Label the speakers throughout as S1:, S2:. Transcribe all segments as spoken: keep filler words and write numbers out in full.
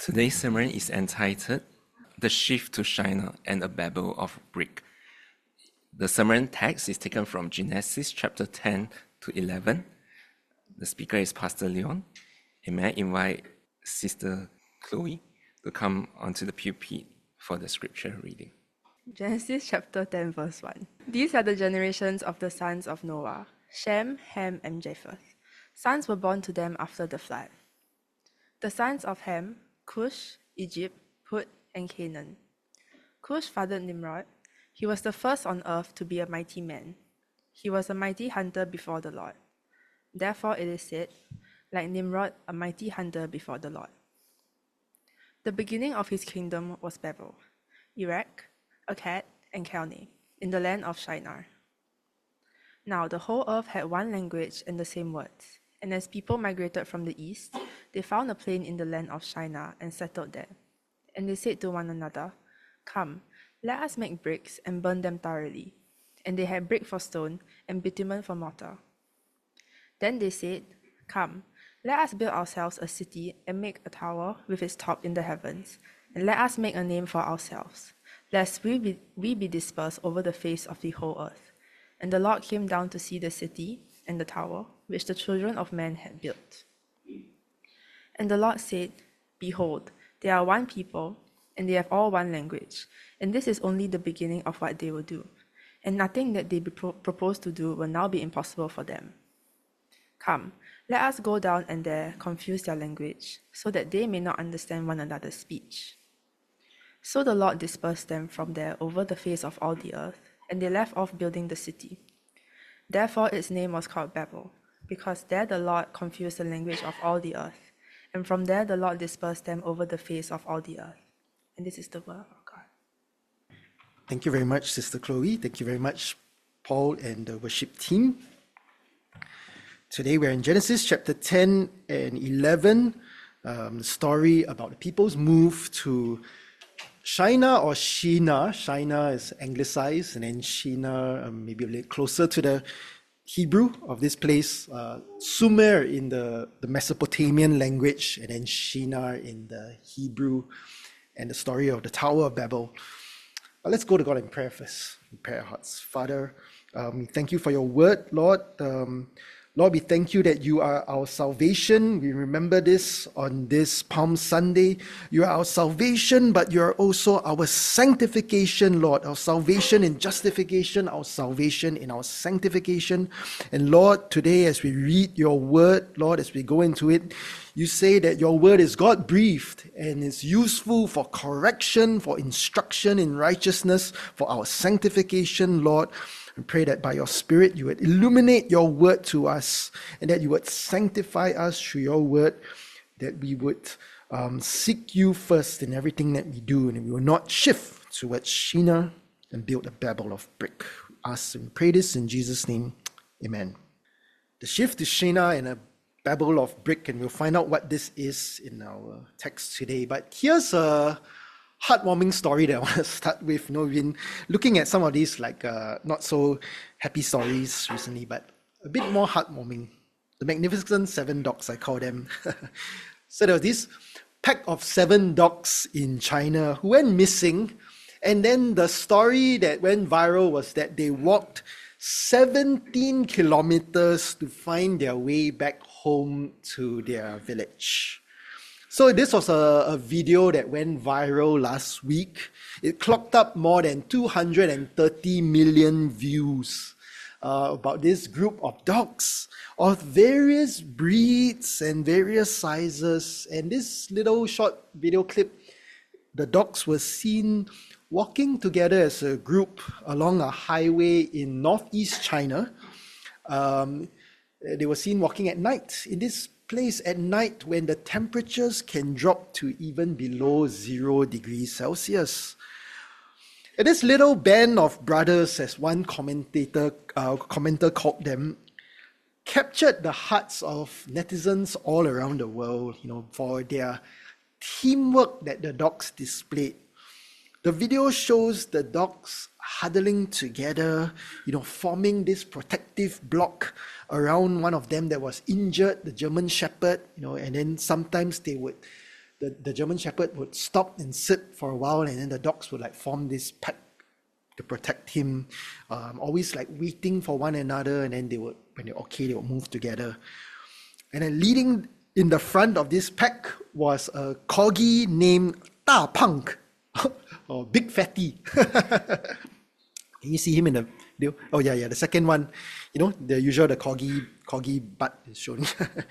S1: Today's sermon is entitled The Shift to Shinar and a Babel of Brick. The sermon text is taken from Genesis chapter ten to eleven. The speaker is Pastor Leon. And may I invite Sister Chloe to come onto the pulpit for the scripture reading.
S2: Genesis chapter ten verse one. These are the generations of the sons of Noah, Shem, Ham, and Japheth. Sons were born to them after the flood. The sons of Ham, Cush, Egypt, Put, and Canaan. Cush fathered Nimrod. He was the first on earth to be a mighty man. He was a mighty hunter before the Lord. Therefore it is said, like Nimrod, a mighty hunter before the Lord. The beginning of his kingdom was Babel, Erech, Akkad, and Calneh, in the land of Shinar. Now the whole earth had one language and the same words, and as people migrated from the east, they found a plain in the land of Shinar and settled there. And they said to one another, "Come, let us make bricks and burn them thoroughly." And they had brick for stone and bitumen for mortar. Then they said, "Come, let us build ourselves a city and make a tower with its top in the heavens, and let us make a name for ourselves, lest we be, we be dispersed over the face of the whole earth." And the Lord came down to see the city and the tower which the children of men had built. And the Lord said, "Behold, they are one people, and they have all one language, and this is only the beginning of what they will do, and nothing that they pro- propose to do will now be impossible for them. Come, let us go down and there confuse their language, so that they may not understand one another's speech." So the Lord dispersed them from there over the face of all the earth, and they left off building the city. Therefore its name was called Babel, because there the Lord confused the language of all the earth, and from there the Lord dispersed them over the face of all the earth. And this is the word of God.
S3: Thank you very much, Sister Chloe. Thank you very much, Paul and the worship team. Today we're in Genesis chapter ten and eleven, um, the story about the people's move to Shinar or Shinar. Shinar is anglicized, and then Shinar um, maybe a little closer to the Hebrew of this place, uh, Sumer in the, the Mesopotamian language, and then Shinar in the Hebrew, and the story of the Tower of Babel. But let's go to God in prayer first. Prepare our hearts. Father, um, we thank you for your word, Lord. Um, Lord, we thank you that you are our salvation. We remember this on this Palm Sunday. You are our salvation, but you are also our sanctification, Lord. Our salvation in justification, our salvation in our sanctification. And Lord, today as we read your word, Lord, as we go into it, you say that your word is God-breathed and is useful for correction, for instruction in righteousness, for our sanctification, Lord. I pray that by your Spirit you would illuminate your word to us, and that you would sanctify us through your word, that we would um, seek you first in everything that we do, and we will not shift towards Shinar and build a Babel of brick. We ask and pray this in Jesus' name. Amen. The shift to Shinar and a Babel of brick, and we'll find out what this is in our text today. But here's a heartwarming story that I want to start with. You know, we've been looking at some of these like uh, not so happy stories recently, but a bit more heartwarming. The Magnificent Seven Dogs, I call them. So there was this pack of seven dogs in China who went missing, and then the story that went viral was that they walked seventeen kilometers to find their way back home to their village. So this was a, a video that went viral last week. It clocked up more than two hundred thirty million views uh, about this group of dogs of various breeds and various sizes. And this little short video clip, the dogs were seen walking together as a group along a highway in northeast China. Um, they were seen walking at night in this place at night when the temperatures can drop to even below zero degrees Celsius. And this little band of brothers, as one commentator uh, commenter called them, captured the hearts of netizens all around the world, you know, for their teamwork that the dogs displayed. The video shows the dogs huddling together, you know, forming this protective block around one of them that was injured, the German Shepherd, you know, and then sometimes they would the, the German Shepherd would stop and sit for a while, and then the dogs would like form this pack to protect him, um, always like waiting for one another, and then they would, when they're okay, they would move together. And then leading in the front of this pack was a corgi named 大胖, or Big Fatty. Can you see him in the video? Oh yeah, yeah, the second one, you know, the usual, the corgi, corgi butt is shown.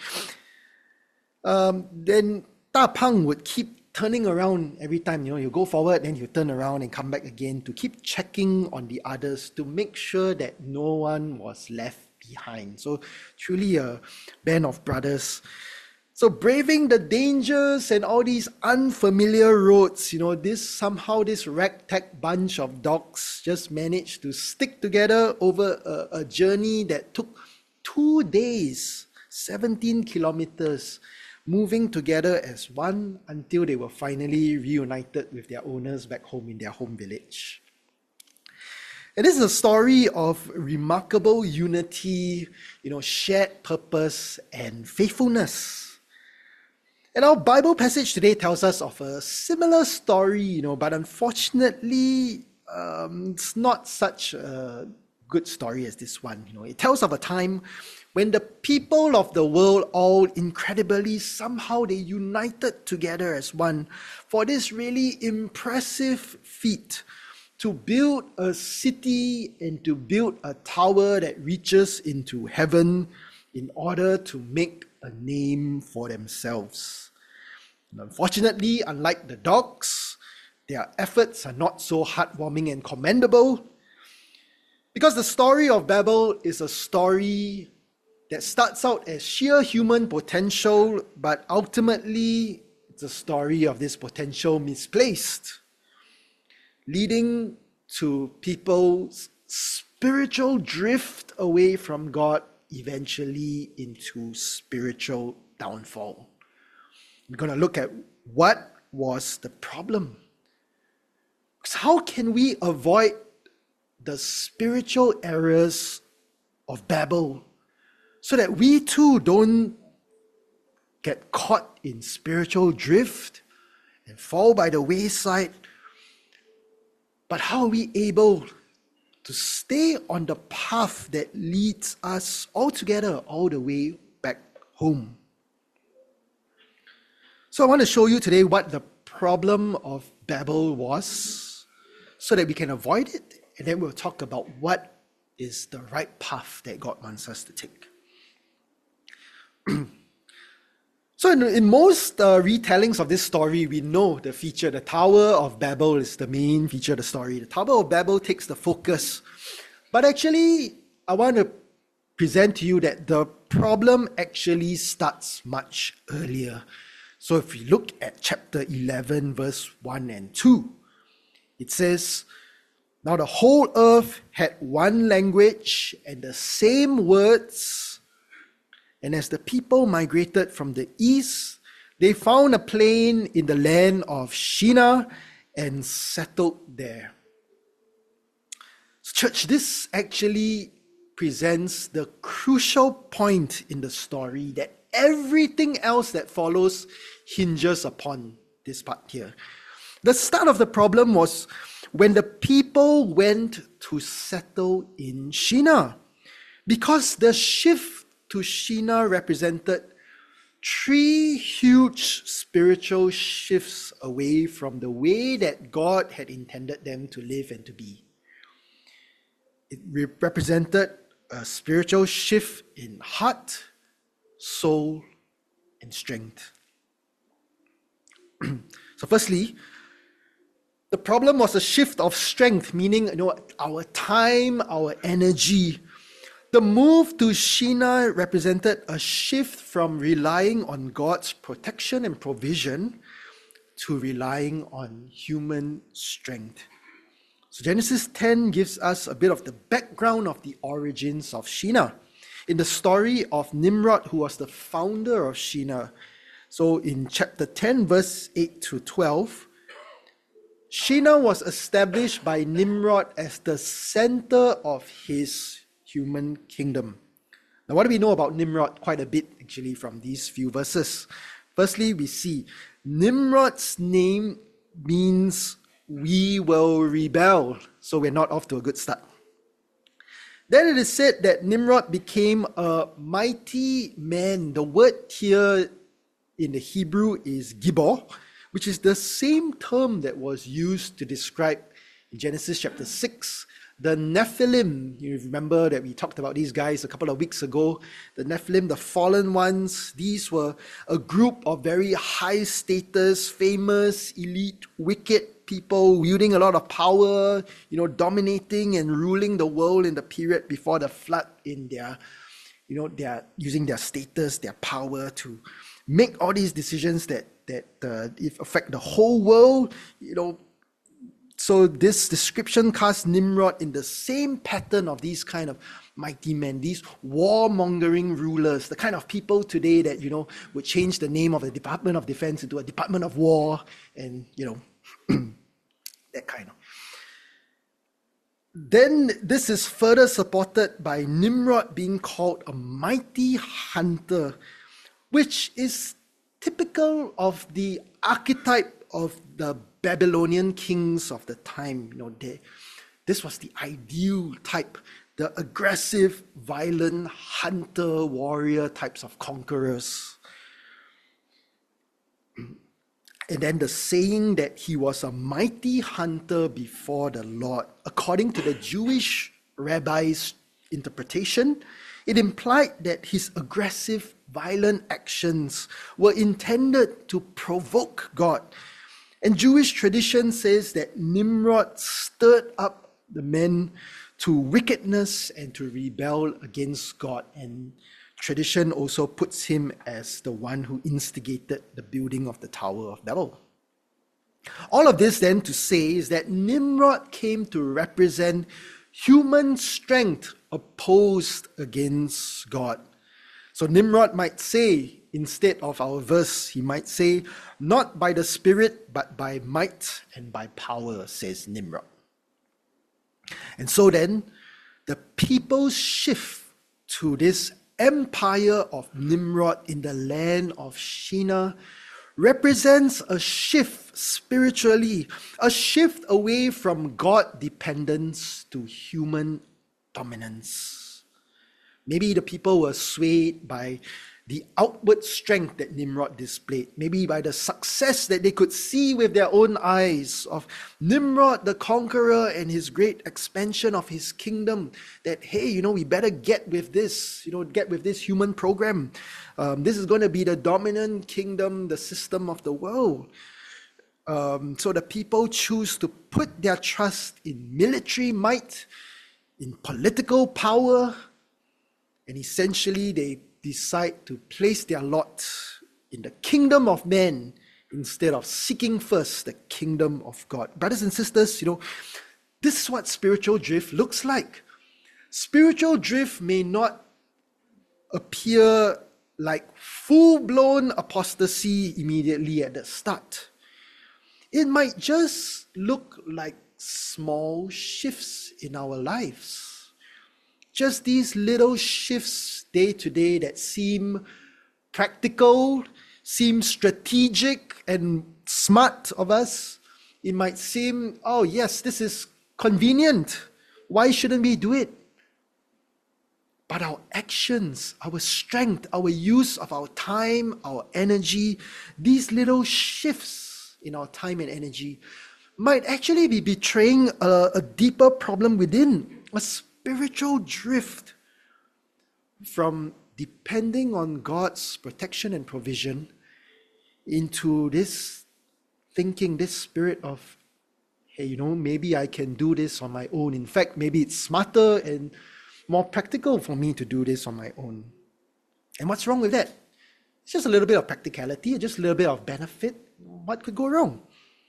S3: um, then 大胖 would keep turning around every time, you know, you go forward, then you turn around and come back again to keep checking on the others to make sure that no one was left behind. So truly a band of brothers. So braving the dangers and all these unfamiliar roads, you know, this somehow this ragtag bunch of dogs just managed to stick together over a, a journey that took two days, seventeen kilometers, moving together as one until they were finally reunited with their owners back home in their home village. And this is a story of remarkable unity, you know, shared purpose and faithfulness. And our Bible passage today tells us of a similar story, you know, but unfortunately, um, it's not such a good story as this one. You know, it tells of a time when the people of the world all incredibly somehow they united together as one for this really impressive feat to build a city and to build a tower that reaches into heaven in order to make a name for themselves. And unfortunately, unlike the dogs, their efforts are not so heartwarming and commendable, because the story of Babel is a story that starts out as sheer human potential, but ultimately it's a story of this potential misplaced, leading to people's spiritual drift away from God, eventually into spiritual downfall. We're going to look at what was the problem. So how can we avoid the spiritual errors of Babel so that we too don't get caught in spiritual drift and fall by the wayside? But how are we able to stay on the path that leads us all together all the way back home? So I want to show you today what the problem of Babel was so that we can avoid it, and then we'll talk about what is the right path that God wants us to take. So in, in most uh, retellings of this story, we know the feature, the Tower of Babel is the main feature of the story. The Tower of Babel takes the focus. But actually, I want to present to you that the problem actually starts much earlier. So if we look at chapter eleven, verse one and two, it says, "Now the whole earth had one language and the same words. And as the people migrated from the east, they found a plain in the land of Shinar and settled there." So church, this actually presents the crucial point in the story that everything else that follows hinges upon this part here. The start of the problem was when the people went to settle in Shinar, because the shift to Shinar represented three huge spiritual shifts away from the way that God had intended them to live and to be. It re- represented a spiritual shift in heart, soul, and strength. So firstly, the problem was a shift of strength, meaning, you know, our time, our energy. The move to Shinar represented a shift from relying on God's protection and provision to relying on human strength. So Genesis ten gives us a bit of the background of the origins of Shinar in the story of Nimrod, who was the founder of Shinar. So in chapter ten, verse eight to twelve, Shinar was established by Nimrod as the center of his human kingdom. Now, what do we know about Nimrod? Quite a bit, actually, from these few verses. Firstly, we see Nimrod's name means we will rebel, so we're not off to a good start. Then it is said that Nimrod became a mighty man. The word here in the Hebrew is gibor, which is the same term that was used to describe in Genesis chapter six, the Nephilim. You remember that we talked about these guys a couple of weeks ago. The Nephilim, the fallen ones, these were a group of very high status, famous, elite, wicked people wielding a lot of power, you know, dominating and ruling the world in the period before the flood in their, you know, they're using their status, their power to make all these decisions that, that uh, if affect the whole world, you know. So this description casts Nimrod in the same pattern of these kind of mighty men, these warmongering rulers, the kind of people today that, you know, would change the name of the Department of Defense into a Department of War, and, you know, that kind of. Then this is further supported by Nimrod being called a mighty hunter, which is typical of the archetype of the Babylonian kings of the time. You know, they, this was the ideal type, the aggressive, violent hunter, warrior types of conquerors. And then the saying that he was a mighty hunter before the Lord, according to the Jewish rabbis' interpretation, it implied that his aggressive, violent actions were intended to provoke God. And Jewish tradition says that Nimrod stirred up the men to wickedness and to rebel against God. And tradition also puts him as the one who instigated the building of the Tower of Babel. All of this then to say is that Nimrod came to represent human strength opposed against God. So Nimrod might say, instead of our verse, he might say, not by the Spirit, but by might and by power, says Nimrod. And so then, the people's shift to this empire of Nimrod in the land of Shinar represents a shift spiritually, a shift away from God dependence to human dominance. Maybe the people were swayed by the outward strength that Nimrod displayed, maybe by the success that they could see with their own eyes of Nimrod the conqueror and his great expansion of his kingdom, that, hey, you know, we better get with this, you know, get with this human program. Um, this is going to be the dominant kingdom, the system of the world. Um, so the people choose to put their trust in military might, in political power, and essentially they decide to place their lot in the kingdom of man instead of seeking first the kingdom of God. Brothers and sisters, you know, this is what spiritual drift looks like. Spiritual drift may not appear like full-blown apostasy immediately at the start. It might just look like small shifts in our lives. Just these little shifts day to day that seem practical, seem strategic and smart of us. It might seem, oh yes, this is convenient. Why shouldn't we do it? But our actions, our strength, our use of our time, our energy, these little shifts in our time and energy might actually be betraying a, a deeper problem within, a spiritual drift from depending on God's protection and provision into this thinking, this spirit of, hey, you know, maybe I can do this on my own. In fact, maybe it's smarter and more practical for me to do this on my own. And what's wrong with that? It's just a little bit of practicality, just a little bit of benefit. What could go wrong?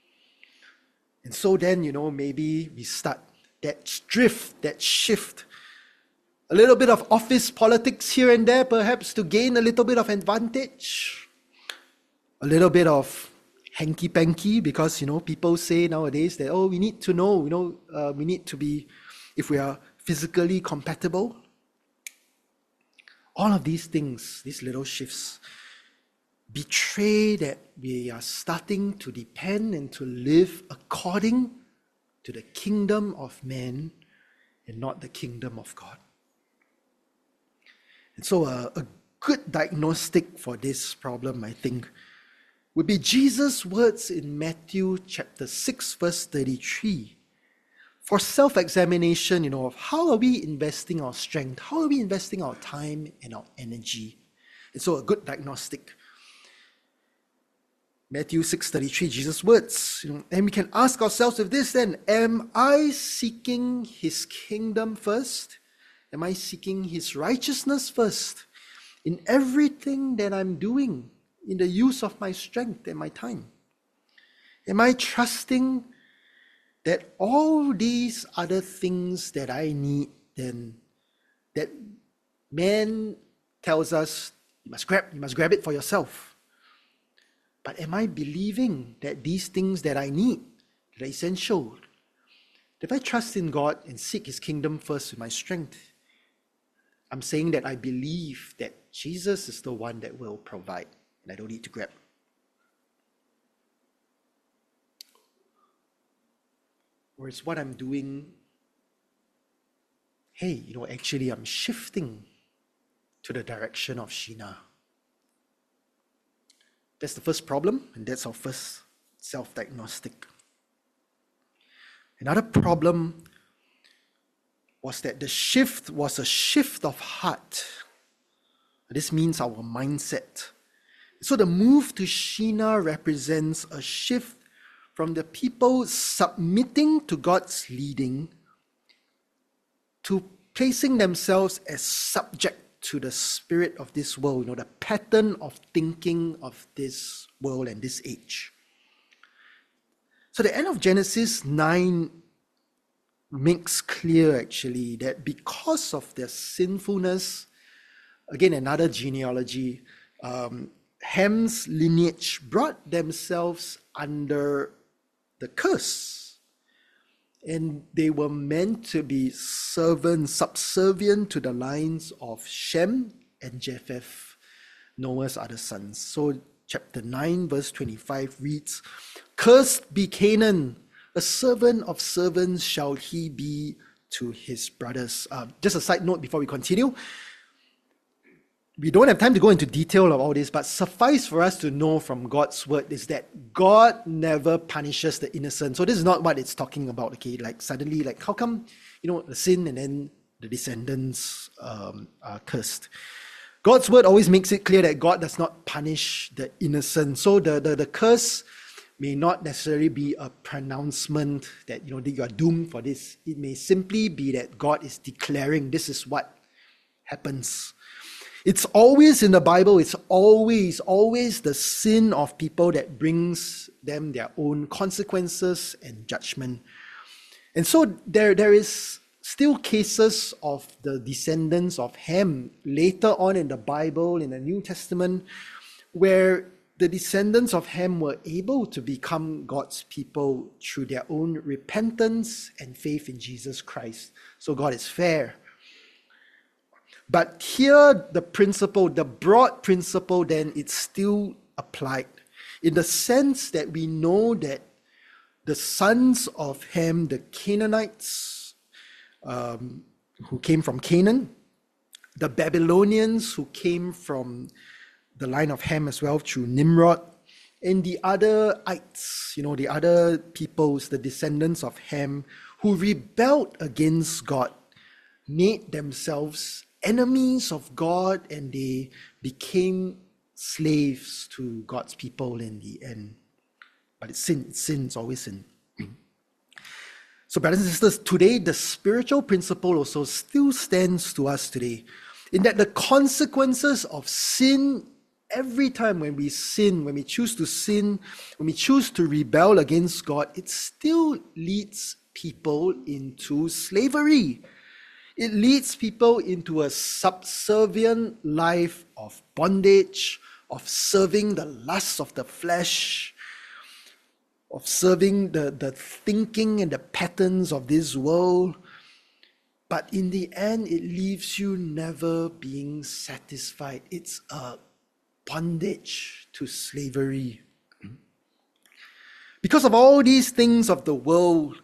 S3: And so then, you know, maybe we start that drift, that shift, a little bit of office politics here and there, perhaps to gain a little bit of advantage, a little bit of hanky-panky, because, you know, people say nowadays that, oh, we need to know, you know, uh, we need to be, if we are physically compatible. All of these things, these little shifts, betray that we are starting to depend and to live according to the kingdom of man and not the kingdom of God. And so a, a good diagnostic for this problem, I think, would be Jesus' words in Matthew chapter six, verse thirty-three. For self-examination, you know, of how are we investing our strength? How are we investing our time and our energy? And so a good diagnostic. Matthew six thirty-three, Jesus' words. You know, and we can ask ourselves with this then, am I seeking his kingdom first? Am I seeking his righteousness first in everything that I'm doing, in the use of my strength and my time? Am I trusting that all these other things that I need, then that man tells us, you must grab, you must grab it for yourself. But am I believing that these things that I need, that are essential, if I trust in God and seek his kingdom first with my strength, I'm saying that I believe that Jesus is the one that will provide, and I don't need to grab. Or it's what I'm doing, hey, you know, actually I'm shifting to the direction of Shinar. That's the first problem, and that's our first self-diagnostic. Another problem was that the shift was a shift of heart. This means our mindset. So the move to Shinar represents a shift from the people submitting to God's leading to placing themselves as subject to the spirit of this world, you know, the pattern of thinking of this world and this age. So the end of Genesis nine makes clear actually that because of their sinfulness, again another genealogy, um, Ham's lineage brought themselves under the curse. And they were meant to be servants, subservient to the lines of Shem and Japheth, Noah's other sons. So chapter nine, verse twenty-five reads, "Cursed be Canaan, a servant of servants shall he be to his brothers." Uh, just a side note before we continue. We don't have time to go into detail of all this, but suffice for us to know from God's word is that God never punishes the innocent. So this is not what it's talking about, okay? Like suddenly, like how come, you know, the sin and then the descendants um, are cursed? God's word always makes it clear that God does not punish the innocent. So the, the, the curse may not necessarily be a pronouncement that, you know, that you are doomed for this. It may simply be that God is declaring this is what happens. It's always in the Bible, it's always, always the sin of people that brings them their own consequences and judgment. And so there, there is still cases of the descendants of Ham later on in the Bible, in the New Testament, where the descendants of Ham were able to become God's people through their own repentance and faith in Jesus Christ. So God is fair. But here, the principle, the broad principle, then it's still applied in the sense that we know that the sons of Ham, the Canaanites, um, who came from Canaan, the Babylonians who came from the line of Ham as well through Nimrod, and the other ites, you know, the other peoples, the descendants of Ham, who rebelled against God, made themselves enemies of God, and they became slaves to God's people in the end. But it's sin, it's sin, it's always sin. So brothers and sisters, today the spiritual principle also still stands to us today, in that the consequences of sin, every time when we sin, when we choose to sin, when we choose to rebel against God, it still leads people into slavery. It leads people into a subservient life of bondage, of serving the lusts of the flesh, of serving the, the thinking and the patterns of this world. But in the end, it leaves you never being satisfied. It's a bondage to slavery. Because of all these things of the world,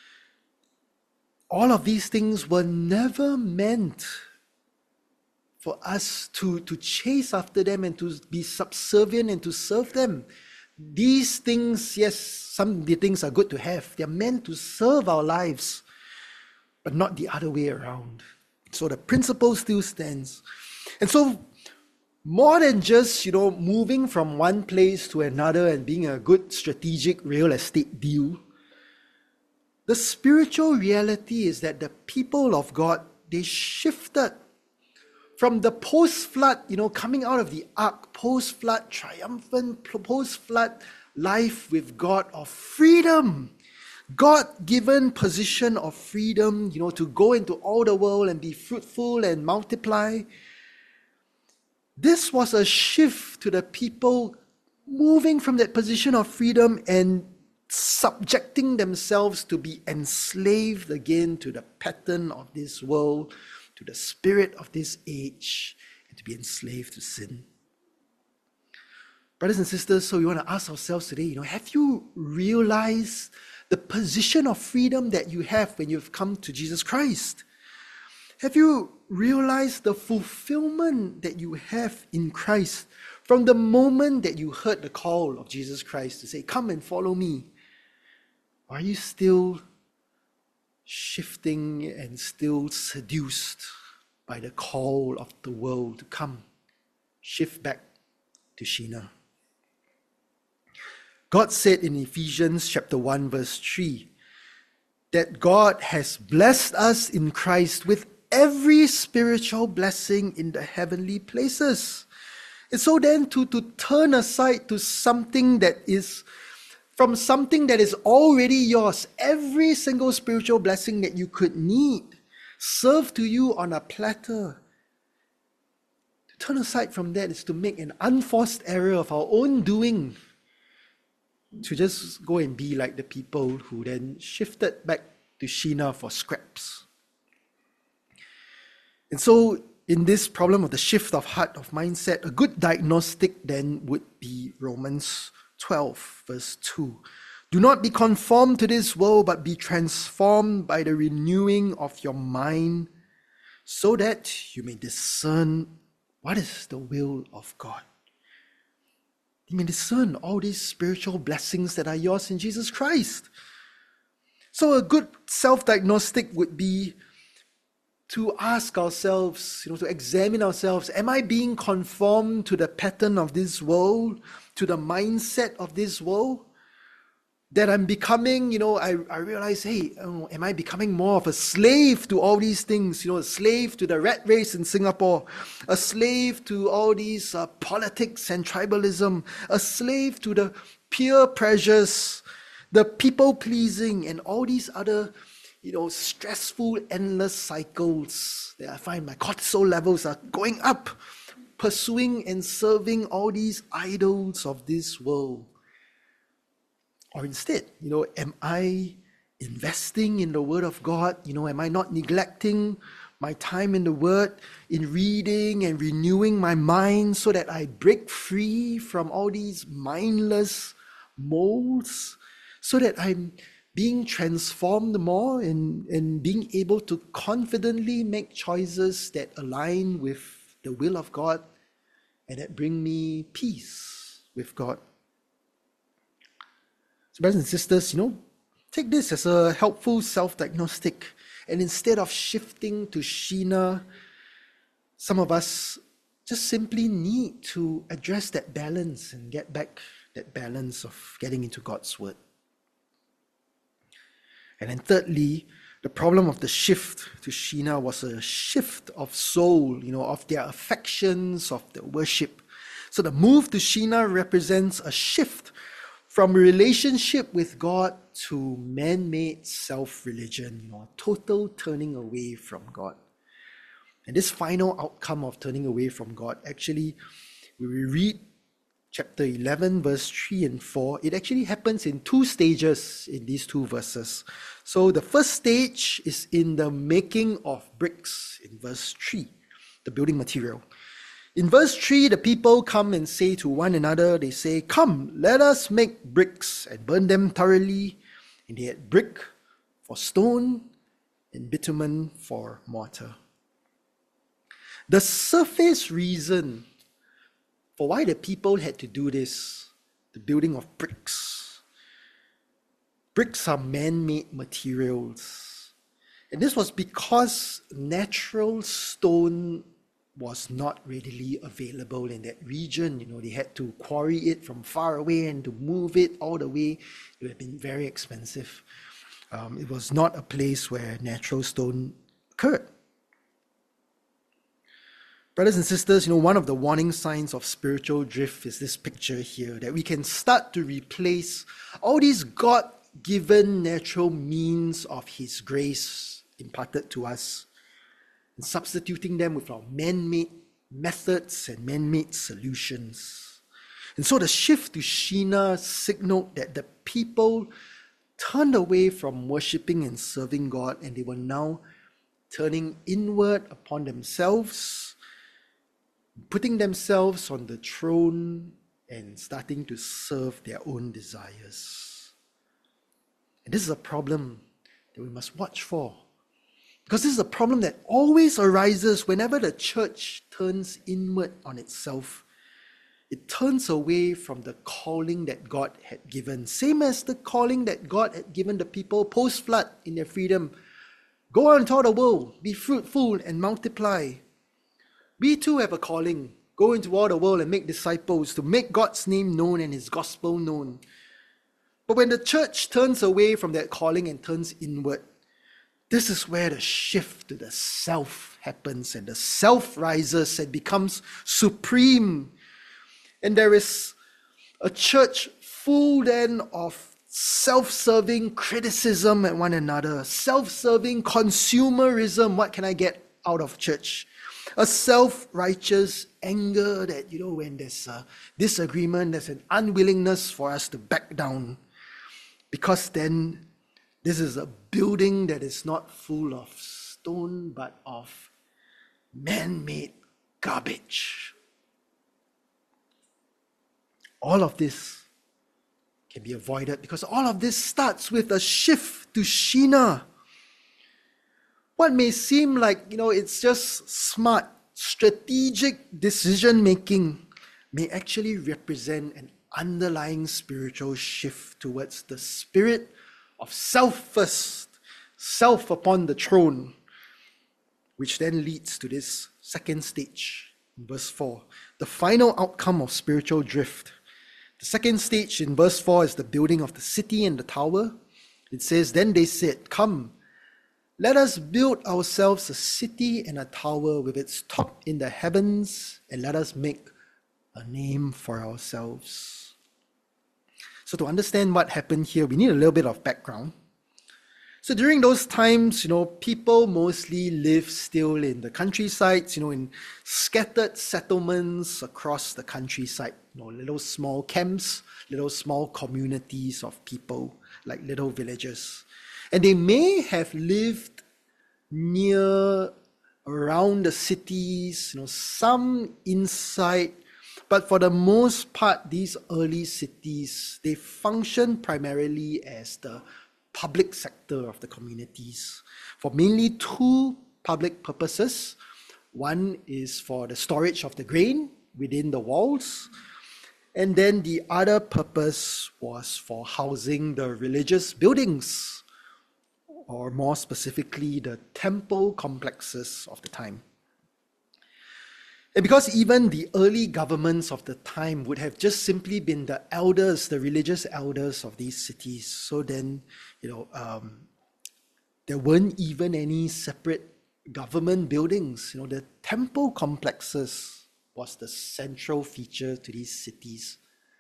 S3: all of these things were never meant for us to, to chase after them and to be subservient and to serve them. These things, yes, some of the things are good to have. They're meant to serve our lives, but not the other way around. So the principle still stands. And so more than just, you know, moving from one place to another and being a good strategic real estate deal, the spiritual reality is that the people of God, they shifted from the post-flood, you know, coming out of the ark, post-flood, triumphant, post-flood life with God of freedom, God-given position of freedom, you know, to go into all the world and be fruitful and multiply. This was a shift to the people moving from that position of freedom and subjecting themselves to be enslaved again to the pattern of this world, to the spirit of this age, and to be enslaved to sin. Brothers and sisters, so we want to ask ourselves today, you know, have you realized the position of freedom that you have when you've come to Jesus Christ? Have you realized the fulfillment that you have in Christ from the moment that you heard the call of Jesus Christ to say, come and follow me? Or are you still shifting and still seduced by the call of the world to come? Shift back to Shinar. God said in Ephesians chapter one verse three that God has blessed us in Christ with every spiritual blessing in the heavenly places. And so then to, to turn aside to something that is, from something that is already yours, every single spiritual blessing that you could need, served to you on a platter. To turn aside from that is to make an unforced error of our own doing, to just go and be like the people who then shifted back to Shinar for scraps. And so, in this problem of the shift of heart, of mindset, a good diagnostic then would be Romans twelve, verse two. Do not be conformed to this world, but be transformed by the renewing of your mind, so that you may discern what is the will of God. You may discern all these spiritual blessings that are yours in Jesus Christ. So a good self-diagnostic would be to ask ourselves, you know, to examine ourselves, am I being conformed to the pattern of this world, to the mindset of this world? That I'm becoming, you know, I, I realize, hey, oh, am I becoming more of a slave to all these things? You know, a slave to the rat race in Singapore, a slave to all these uh, politics and tribalism, a slave to the peer pressures, the people pleasing, and all these other, you know, stressful, endless cycles that I find my cortisol levels are going up, pursuing and serving all these idols of this world. Or instead, you know, am I investing in the Word of God? You know, am I not neglecting my time in the Word, in reading and renewing my mind so that I break free from all these mindless molds, so that I'm being transformed more and, and being able to confidently make choices that align with the will of God and that bring me peace with God? So brothers and sisters, you know, take this as a helpful self-diagnostic. And instead of shifting to Shinar, some of us just simply need to address that balance and get back that balance of getting into God's Word. And then thirdly, the problem of the shift to Shinar was a shift of soul, you know, of their affections, of their worship. So the move to Shinar represents a shift from relationship with God to man-made self-religion, you know, a total turning away from God. And this final outcome of turning away from God, actually, when we read chapter eleven, verse three and four, it actually happens in two stages in these two verses. So the first stage is in the making of bricks in verse three, the building material. In verse three, the people come and say to one another, they say, "Come, let us make bricks and burn them thoroughly." And they had brick for stone and bitumen for mortar. The surface reason for why the people had to do this, the building of bricks. Bricks are man-made materials. And this was because natural stone was not readily available in that region. You know, they had to quarry it from far away and to move it all the way. It would have been very expensive. Um, it was not a place where natural stone occurred. Brothers and sisters, you know, one of the warning signs of spiritual drift is this picture here, that we can start to replace all these God-given natural means of His grace imparted to us and substituting them with our man-made methods and man-made solutions. And so the shift to Shinar signaled that the people turned away from worshipping and serving God, and they were now turning inward upon themselves, putting themselves on the throne and starting to serve their own desires. And this is a problem that we must watch for. Because this is a problem that always arises whenever the church turns inward on itself. It turns away from the calling that God had given. Same as the calling that God had given the people post-flood in their freedom. Go out into all the world, be fruitful and multiply. We too have a calling. Go into all the world and make disciples, to make God's name known and His gospel known. But when the church turns away from that calling and turns inward, this is where the shift to the self happens, and the self rises and becomes supreme. And there is a church full then of self-serving criticism at one another, self-serving consumerism. What can I get out of church? A self-righteous anger that, you know, when there's a disagreement, there's an unwillingness for us to back down. Because then this is a building that is not full of stone, but of man-made garbage. All of this can be avoided because all of this starts with a shift to Shinar. What may seem like, you know, it's just smart, strategic decision-making may actually represent an underlying spiritual shift towards the spirit of self first, self upon the throne, which then leads to this second stage in verse four, the final outcome of spiritual drift. The second stage in verse four is the building of the city and the tower. It says, "Then they said, 'Come, let us build ourselves a city and a tower with its top in the heavens, and let us make a name for ourselves.'" So to understand what happened here, we need a little bit of background. So during those times, you know, people mostly lived still in the countrysides, you know, in scattered settlements across the countryside, you know, little small camps, little small communities of people, like little villages. And they may have lived near, around the cities, you know, some inside. But for the most part, these early cities, they function primarily as the public sector of the communities for mainly two public purposes. One is for the storage of the grain within the walls, and then the other purpose was for housing the religious buildings, or more specifically, the temple complexes of the time. And because even the early governments of the time would have just simply been the elders, the religious elders of these cities, so then, you know, um, there weren't even any separate government buildings. You know, the temple complexes was the central feature to these cities.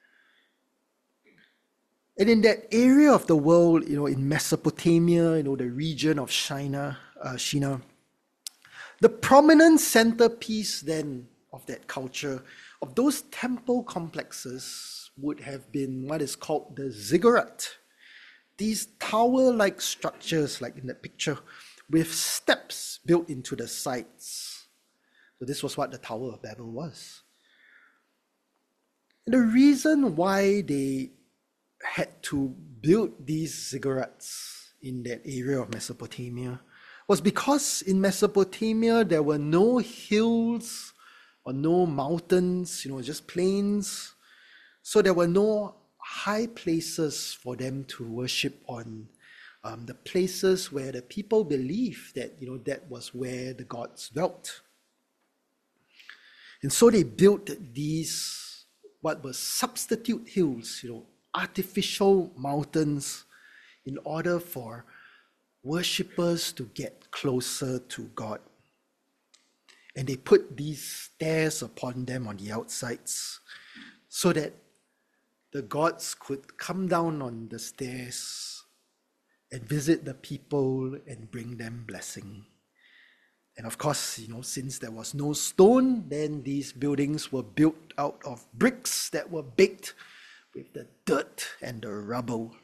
S3: And in that area of the world, you know, in Mesopotamia, you know, the region of Shinar, uh, Shinar, the prominent centerpiece then of that culture, of those temple complexes, would have been what is called the ziggurat. These tower-like structures, like in the picture, with steps built into the sides. So this was what the Tower of Babel was. And the reason why they had to build these ziggurats in that area of Mesopotamia was because in Mesopotamia there were no hills or no mountains, you know, just plains. So there were no high places for them to worship on. Um, the places where the people believed that, you know, that was where the gods dwelt. And so they built these, what were substitute hills, you know, artificial mountains, in order for worshippers to get closer to God. And they put these stairs upon them on the outsides so that the gods could come down on the stairs and visit the people and bring them blessing. And of course, you know, since there was no stone, then these buildings were built out of bricks that were baked with the dirt and the rubble.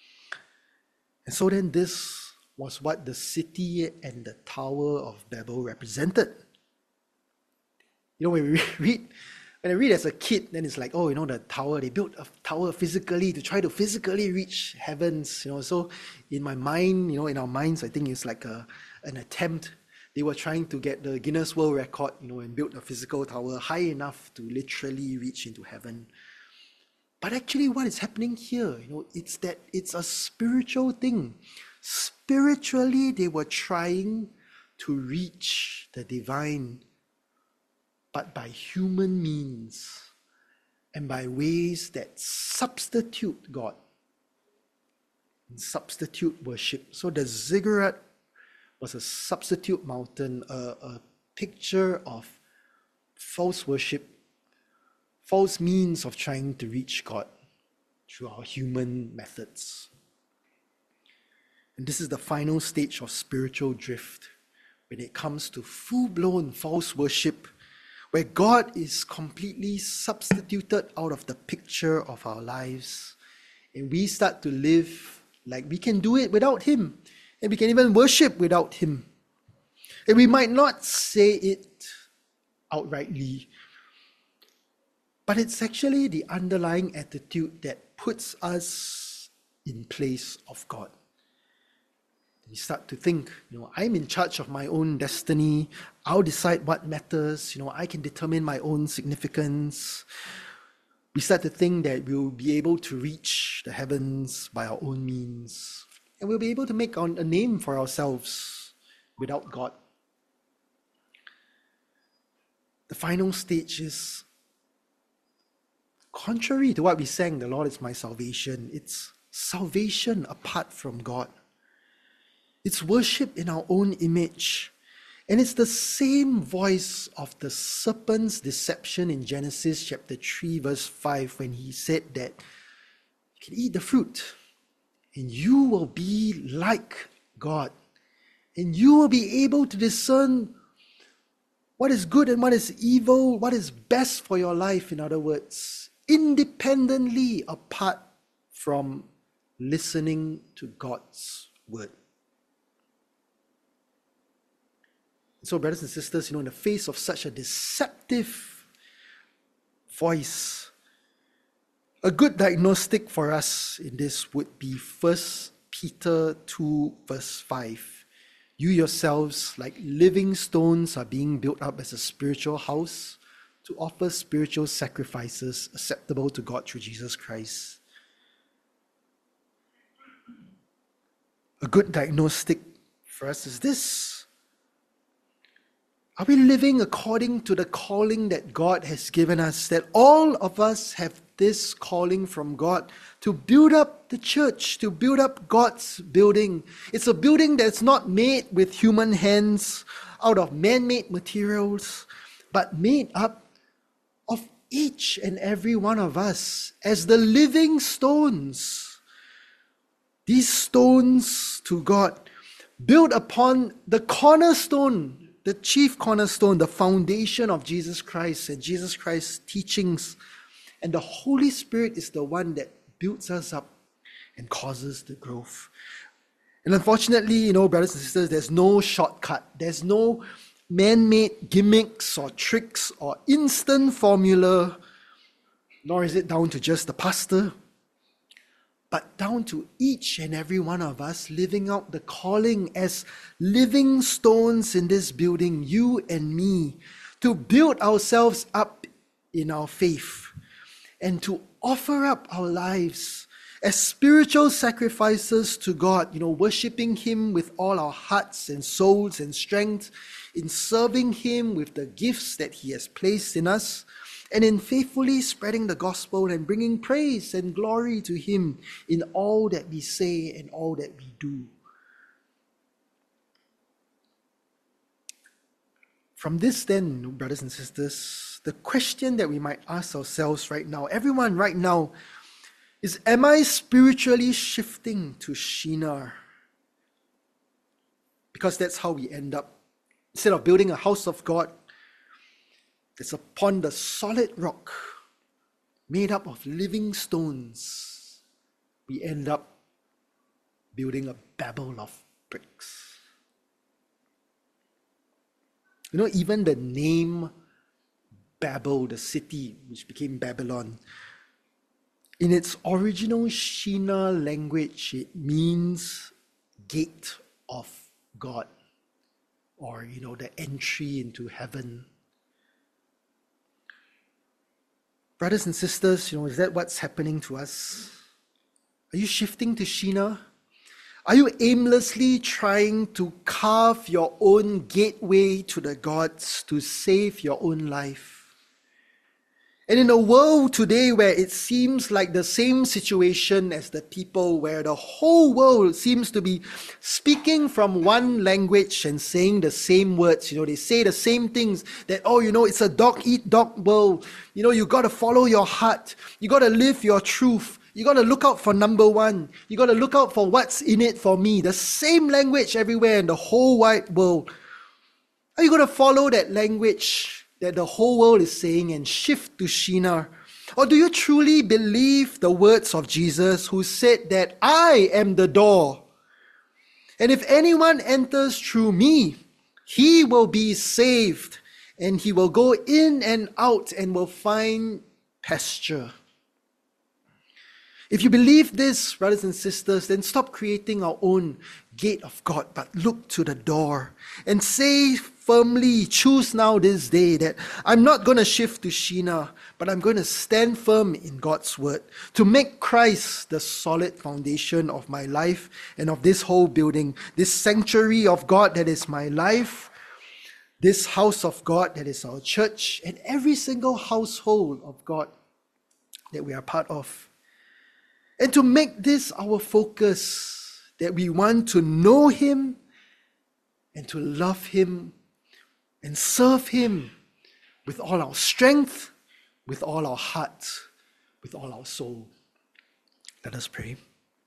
S3: And so then this was what the city and the Tower of Babel represented. You know, when we read, when I read as a kid, then it's like, oh, you know, the tower, they built a tower physically to try to physically reach heavens, you know. So in my mind, you know, in our minds, I think it's like a an attempt. They were trying to get the Guinness World Record, you know, and build a physical tower high enough to literally reach into heaven. But actually what is happening here, you know, it's that it's a spiritual thing. Spiritually, they were trying to reach the divine, but by human means and by ways that substitute God and substitute worship. So the ziggurat was a substitute mountain, a, a picture of false worship, false means of trying to reach God through our human methods. And this is the final stage of spiritual drift when it comes to full-blown false worship, where God is completely substituted out of the picture of our lives. And we start to live like we can do it without Him. And we can even worship without Him. And we might not say it outrightly, but it's actually the underlying attitude that puts us in place of God. You start to think, you know, I'm in charge of my own destiny. I'll decide what matters. You know, I can determine my own significance. We start to think that we'll be able to reach the heavens by our own means. And we'll be able to make a name for ourselves without God. The final stage is contrary to what we sang, the Lord is my salvation. It's salvation apart from God. It's worship in our own image. And it's the same voice of the serpent's deception in Genesis chapter three, verse five, when he said that you can eat the fruit and you will be like God. And you will be able to discern what is good and what is evil, what is best for your life, in other words, independently apart from listening to God's word. So, brothers and sisters, you know, in the face of such a deceptive voice, a good diagnostic for us in this would be First Peter two, verse five. You yourselves, like living stones, are being built up as a spiritual house to offer spiritual sacrifices acceptable to God through Jesus Christ. A good diagnostic for us is this. Are we living according to the calling that God has given us? That all of us have this calling from God to build up the church, to build up God's building. It's a building that's not made with human hands, out of man-made materials, but made up of each and every one of us as the living stones. These stones to God, built upon the cornerstone, the chief cornerstone, the foundation of Jesus Christ and Jesus Christ's teachings. And the Holy Spirit is the one that builds us up and causes the growth. And unfortunately, you know, brothers and sisters, there's no shortcut. There's no man-made gimmicks or tricks or instant formula, nor is it down to just the pastor, but down to each and every one of us living out the calling as living stones in this building, you and me, to build ourselves up in our faith and to offer up our lives as spiritual sacrifices to God, you know, worshiping Him with all our hearts and souls and strength, in serving Him with the gifts that He has placed in us, and in faithfully spreading the gospel and bringing praise and glory to Him in all that we say and all that we do. From this then, brothers and sisters, the question that we might ask ourselves right now, everyone right now, is, am I spiritually shifting to Shinar? Because that's how we end up. Instead of building a house of God that's upon the solid rock, made up of living stones, we end up building a Babel of bricks. You know, even the name Babel, the city which became Babylon, in its original Shinar language, it means gate of God, or, you know, the entry into heaven. Brothers and sisters, you know, is that what's happening to us? Are you shifting to Shinar? Are you aimlessly trying to carve your own gateway to the gods to save your own life? And in a world today where it seems like the same situation as the people, where the whole world seems to be speaking from one language and saying the same words, you know, they say the same things, that, oh, you know, it's a dog-eat-dog world. You know, you got to follow your heart. You got to live your truth. You got to look out for number one. You got to look out for what's in it for me. The same language everywhere in the whole wide world. Are you going to follow that language that the whole world is saying and shift to Shinar? Or do you truly believe the words of Jesus, who said that I am the door, and if anyone enters through me, he will be saved, and he will go in and out and will find pasture? If you believe this, brothers and sisters, then stop creating our own gate of God, but look to the door and say firmly, choose now this day that I'm not going to shift to Shinar, but I'm going to stand firm in God's word to make Christ the solid foundation of my life and of this whole building, this sanctuary of God that is my life, this house of God that is our church, and every single household of God that we are part of. And to make this our focus, that we want to know Him and to love Him and serve Him with all our strength, with all our heart, with all our soul. Let us pray.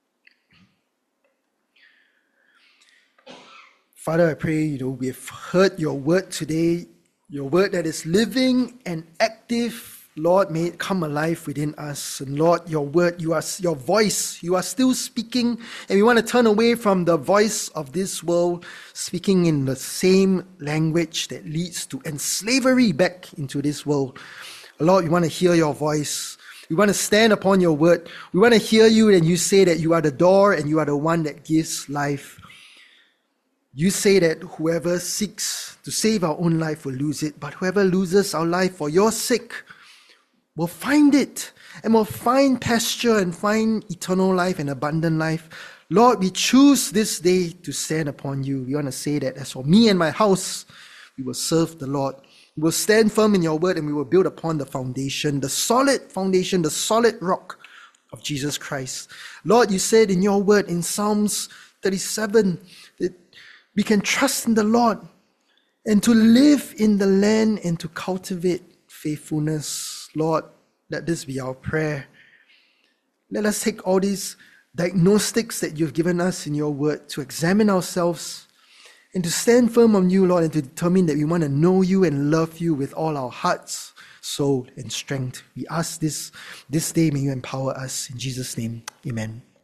S3: Father, I pray, you know, we have heard your word today, your word that is living and active. Lord, may it come alive within us. And Lord, your word, you are your voice, you are still speaking, and we want to turn away from the voice of this world, speaking in the same language that leads to enslavery back into this world. Lord, we want to hear your voice. We want to stand upon your word. We want to hear you, and you say that you are the door and you are the one that gives life. You say that whoever seeks to save our own life will lose it, but whoever loses our life for your sake will find it, and will find pasture and find eternal life and abundant life. Lord, we choose this day to stand upon you. We want to say that as for me and my house, we will serve the Lord. We will stand firm in your word, and we will build upon the foundation, the solid foundation, the solid rock of Jesus Christ. Lord, you said in your word in Psalms thirty-seven that we can trust in the Lord and to live in the land and to cultivate faithfulness. Lord, let this be our prayer. Let us take all these diagnostics that you've given us in your word to examine ourselves and to stand firm on you, Lord, and to determine that we want to know you and love you with all our hearts, soul, and strength. We ask this this day, may you empower us. In Jesus' name, amen.